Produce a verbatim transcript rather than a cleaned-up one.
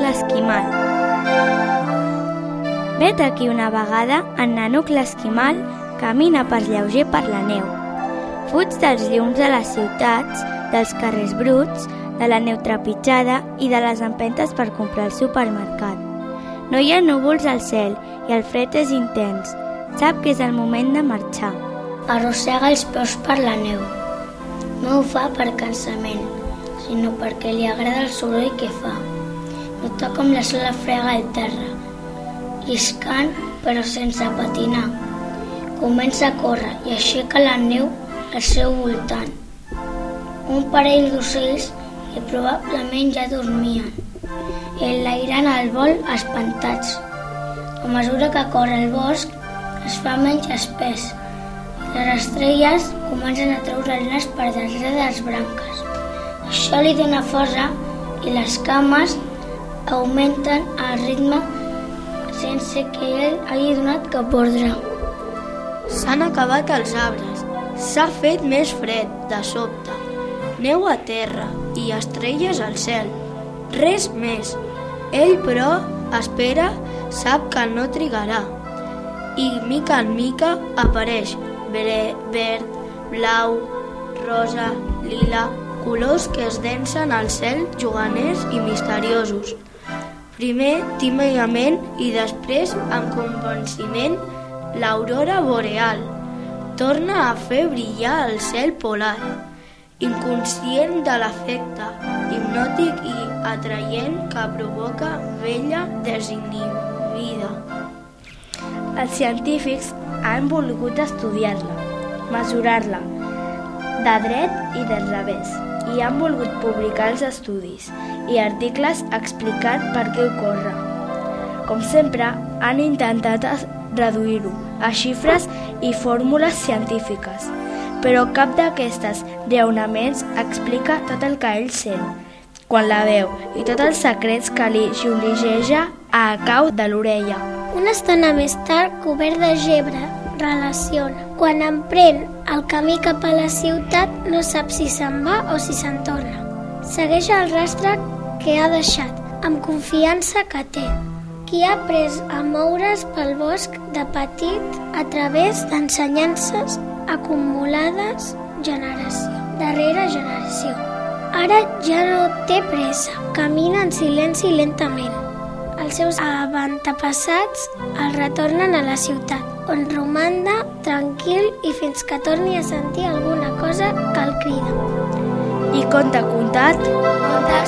l'esquimal. Vet aquí una vegada en Nanuc l'esquimal camina pas lleuger per la neu. Fuig dels llums de les ciutats, dels carrers bruts, de la neu trepitjada i de les empentes per comprar al supermercat. No hi ha núvols al cel i el fred és intens. Sap que és el moment de marxar. Arrossega els peus per la neu. No ho fa per cansament, sinó perquè li agrada el soroll que fa. Nota com la sola frega el terra, lliscant però sense patinar. Comença a córrer i aixeca la neu al seu voltant. Un parell d'ocells que probablement ja dormien, enlairant al vol espantats. A mesura que corre el bosc es fa menys espès i les estrelles comencen a treure el nas per darrere de les branques. Això li dona força i les cames augmenten el ritme sense que ell hagi donat cap ordre. S'han acabat els arbres, s'ha fet més fred de sobte, neu a terra i estrelles al cel. Res més. Ell, però, espera, sap que no trigarà. I, mica en mica, apareix verd, blau, rosa, lila, colors que es densen al cel juganers i misteriosos. Primer, tímidament, i després, amb convenciment, l'aurora boreal. Torna a fer brillar el cel polar, inconscient de l'efecte hipnòtic i atraient que provoca vella desinhibida. Els científics han volgut estudiar-la, mesurar-la, de dret i del revés, i han volgut publicar els estudis i articles explicant per què ocorre. Com sempre, han intentat reduir-ho a xifres i fórmules científiques, però cap d'aquestes raonaments explica tot el que ell sent quan la veu i tots els secrets que li xiuligeja a cau de l'orella. Una estona més tard, cobert de gebre, relaciona. Quan emprèn el camí cap a la ciutat, no sap si se'n va o si se'n torna. Segueix el rastre que ha deixat, amb confiança que té. Qui ha après a moure's pel bosc de petit a través d'ensenyances acumulades generació darrere generació. Ara ja no té pressa, camina en silenci lentament. Els seus avantpassats el retornen a la ciutat, on romanda tranquil i fins que torni a sentir alguna cosa que el crida. I conte contat, conte